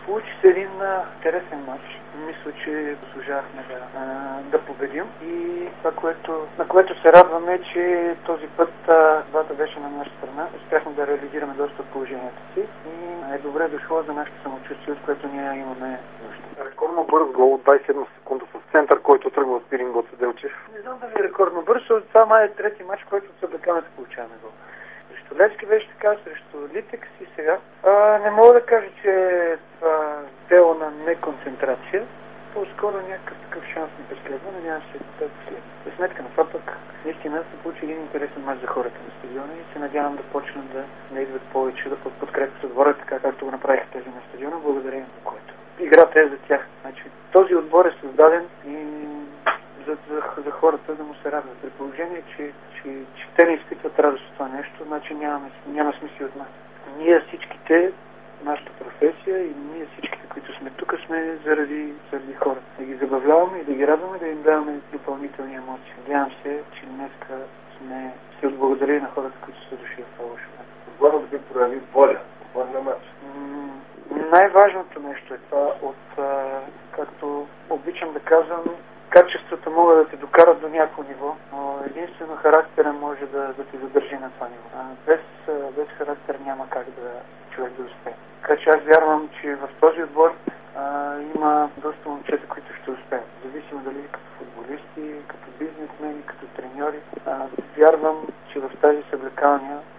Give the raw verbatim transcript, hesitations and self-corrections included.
Получи се един а, интересен матч. Мисля, че заслужавахме да, а, да победим. И това, което, на което се радваме, че този път а, двата беше на наша страна. Успяхме да реализираме доста от положението си. И е добре дошло за нашето самочувствие, от което ние имаме нужда. Рекордно бърз гол от двадесет и седма секунда с център, който тръгва от Пирин Гоце Делчев. Не знам дали е рекордно бързо, това май е трети матч, който от Съблекамето получаваме гол. Срещу Левски беше така, срещу Литекс и сега. А, не мога да кажа, че е това дело на неконцентрация. По-скоро някакъв такъв шанс не преследва, надявам се да последва. За сметка на това пък, наистина се получи един интересен мач за хората на стадиона и се надявам да почнат да не идват повече, да подкрепят отбора, така както го направиха тези на стадиона, благодарение на което. Играта е за тях. Значи, този отбор е създаден и за, за, за хората да му се радват. При положение, че, че, че те не изпитват радост от това нещо, значи нямаме, няма смисъл от нас. Ние всичките, нашата професия и ние всичките, които сме тук, сме заради, заради хората. Да ги забавляваме и да ги радваме, да им даваме допълнителни емоции. Надявам се, че днеска сме се отблагодарили на хората, които са дошли в това лошо. Отборът би прояви воля, воля на матч. Най-важното нещо е това от, а, както обичам да казвам, качествата могат да те докарат до някакво ниво, но единствено характера може да, да те задържи на това ниво. А, без, без характер няма как да човек да успее. Така че аз вярвам, че в този отбор а, има доста момчета, които ще успеят. Зависимо дали като футболисти, като бизнесмени, като треньори. А, вярвам, че в тази Съблекалня